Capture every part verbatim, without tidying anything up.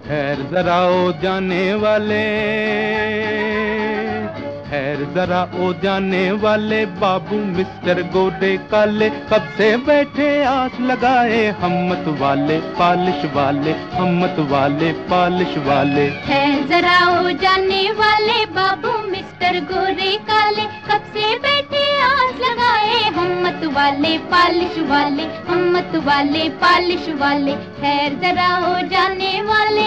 खैर जरा ओ जाने वाले, खैर जरा ओ जाने वाले, बाबू मिस्टर गोरे काले कब से बैठे आस लगाए, हिम्मत वाले पालिश वाले, हिम्मत वाले पालिश वाले। खैर जरा ओ जाने वाले, बाबू मिस्टर गोरे काले कब से बैठे आस लगाए, हिम्मत वाले पालिश वाले, हिम्मत वाले पालिश वाले। खैर जरा ओ जाने वाले।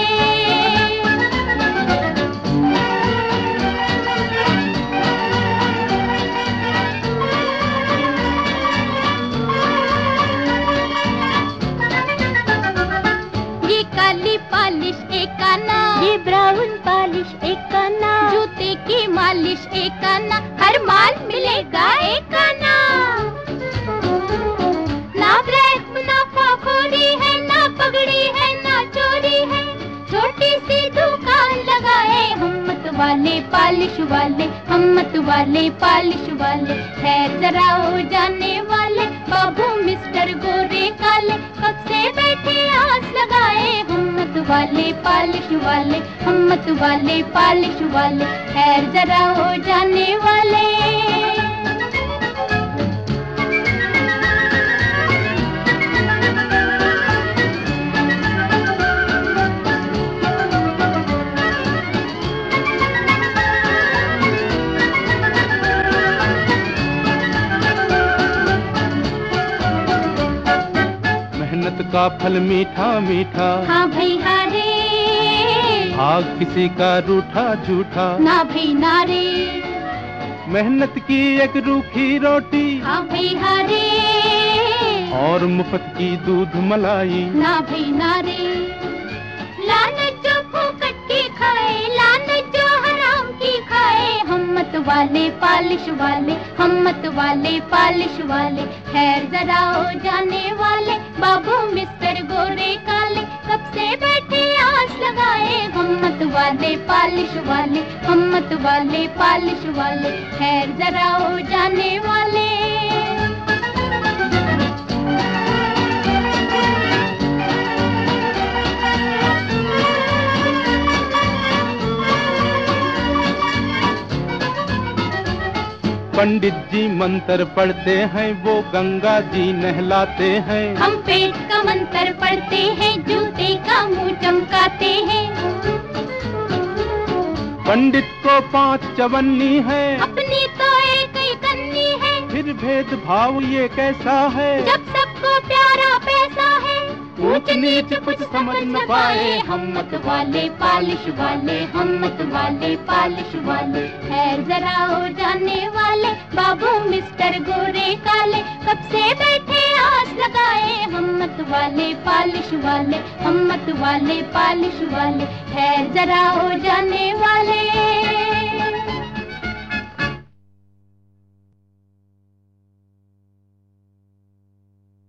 ये काली पालिश एक आना, ये ब्राउन पालिश एक आना, जूते की मालिश एक आना, हर माल मिलेगा एक आना। ना ब्रेक मुनाफाखोरी है, ना पगड़ी है, ना चोरी है, छोटी सी दुकान लगाए, हिम्मत वाले पालिश वाले, हिम्मत वाले पालिश वाले। खैर जरा हो जाने वाले, बाबू मिस्टर गोरे काले कब से बैठे आस लगाए, हिम्मत वाले पालिश वाले, हिम्मत वाले पालिश वाले। खैर जरा हो जाने वाले। मेहनत का फल मीठा मीठा, हाँ भाई हारे, भाग किसी का रूठा झूठा, ना भाई नारे। मेहनत की एक रूखी रोटी, हाँ भाई हारे, और मुफ्त की दूध मलाई, ना भाई नारे। लानत जो फूकट की खाए, लानत जो हराम की खाए, हिम्मत वाले पालिश वाले, हिम्मत वाले पालिश वाले। खैर जरा हो जाने वाले, बाबू मिस्टर गोरे काले कब से बैठे आस लगाए, हिम्मत वाले पालिश वाले, हिम्मत वाले पालिश वाले। खैर जरा हो जाने वाले। पंडित जी मंत्र पढ़ते हैं, वो गंगा जी नहलाते हैं, हम पेट का मंत्र पढ़ते हैं, जूते का मुंह चमकाते हैं। पंडित को पांच चवन्नी है, अपनी तो एक ही कन्नी है, फिर भेदभाव ये कैसा है, जब सबको प्यारा पैसा है। ऊंच नीच कुछ समझ न पाए, हिम्मत वाले पालिश वाले, हिम्मत वाले पालिश वाले। खैर जरा हो जाने वाले, बाबू मिस्टर गोरे काले कब से बैठे आस लगाए, हिम्मत वाले पालिश वाले, हिम्मत वाले पालिश वाले। खैर जरा हो जाने वाले।